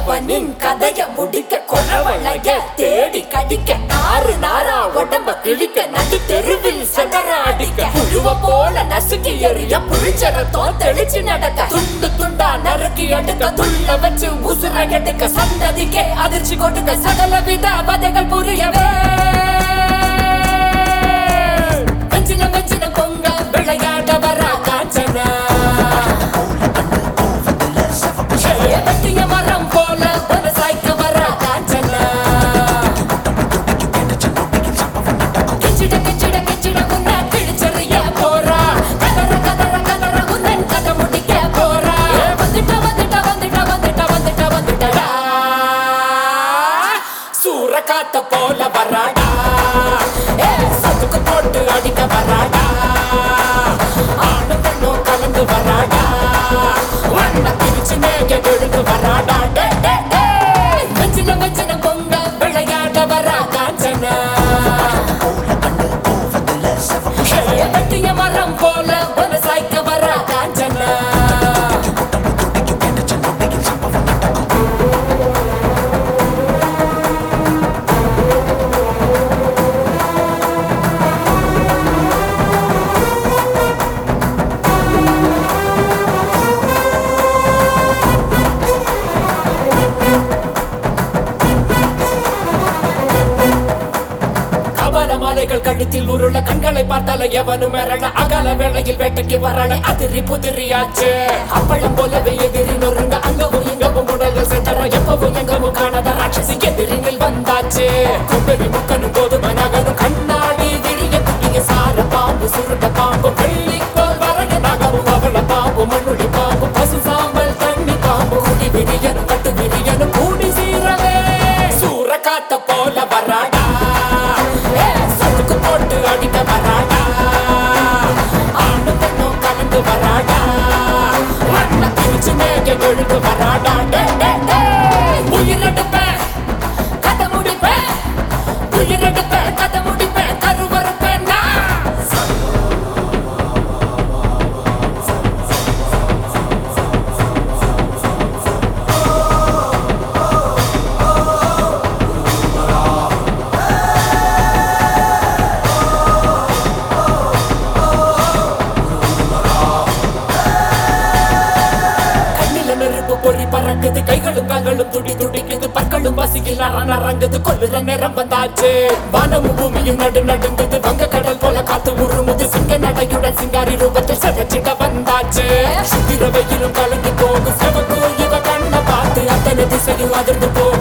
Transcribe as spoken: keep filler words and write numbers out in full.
அவனின் கதைய முடிக்க கொலவளைய தேடி கடிக்க நாறு நாரா உடம்ப கிழிக்க நடு தெருவில் சதற அடிக்க புழுவ போல நசுக்கி எறிய புளிச்சரத்தோம் தெளிச்சு நடக்க துண்டு துண்டா நறுக்கி எடுக்க துள்ள வச்சு உசுர எடுக்க சந்ததிக்கே அதிர்ச்சி கொடுக்க சகல வித பதைகள் புரியவே வெஞ்சின வெஞ்சின பொங்க விளையாட வர காஞ்சனா வெட்டிய மரம் போல ஒரு சாய்க்க வர காஞ்சனா கிச்சிட கிச்சிட கிச்சிட உன்ன கிழிச்சறிய போறா கதற கதற கதற உன்னன் கதை முடிக்க போறா வந்துட்ட வந்துட்ட வந்துட்ட வந்துட்ட வந்துட்ட வந்துட்டடா சூற காத்த போல வராடா ஏ சதுக்கு போட்டு அடிக்க வராடா ஆணு பெண்ணும் கலந்து வராடா வண்ண பிரிச்சு மேக விழுந்து வராடா டே டே டே வெஞ்சின வெஞ்சின பொங்க விளையாட வரா காஞ்சனா வெட்டிய மரம் போல ஒரு சாய்க்க வரா காஞ்சனா மாலைகள் கழுத்தில் உருள கண்களை பார்த்தால எவனும் மிரள அகல வேளையில் வேட்டைக்கு வரல அதிரி புதிரியாச்சு அப்பளம் போலவே எதிரி நொறுங்க அங்கவும் இங்கவும் உடல்கள் சென்றன எப்பவும் எங்கவும் காணாத ராட்சசி எதிரிகள் வந்தாச்சு கும்பெரி முக்கனும் கோதுமை நகரும் கண்ணாடி விரிய குட்டிய சார பாம்பு சுருட்ட பாம்பு வெள்ளிக்கோல் வரைய நகரும் அவள பாம்பு மண்ணுடி பாம்பு பசு சாம்பல் தண்ணி பாம்பு குடி விரியனும் கட்டு விரியனும் கூடி சீரவே சூற காத்த போல வராடா போட்டு அடிக்க வராடா ஆணு பெண்ணும் கலந்து வராடா வண்ண பிரிச்சு மேக விழுந்து வராடா டே டே டே உயிரெடுப்பேன் கதை முடிப்பேன் உயிரெடுப்பேன் கதை முடிப்பேன் கருவறுப்பேன் பொறி பறக்குது கைகளும் கால்களும் துடி துடிக்குது பற்களும் பசியில் நரங்குது கொல்லுற நேரம் வந்தாச்சு வானமும் பூமியும் நடு நடுங்குது வங்க கடல் போல காத்து உருமுது சிங்க நடையுடன் சிங்காரி ரூபத்தில் செவச்சிட வந்தாச்சு சுத்திர வெயிலும் கலந்து போகும் செவக்கு இவ கண்ணை பார்த்து அத்தனை திசையும் அதிர்ந்து போகும்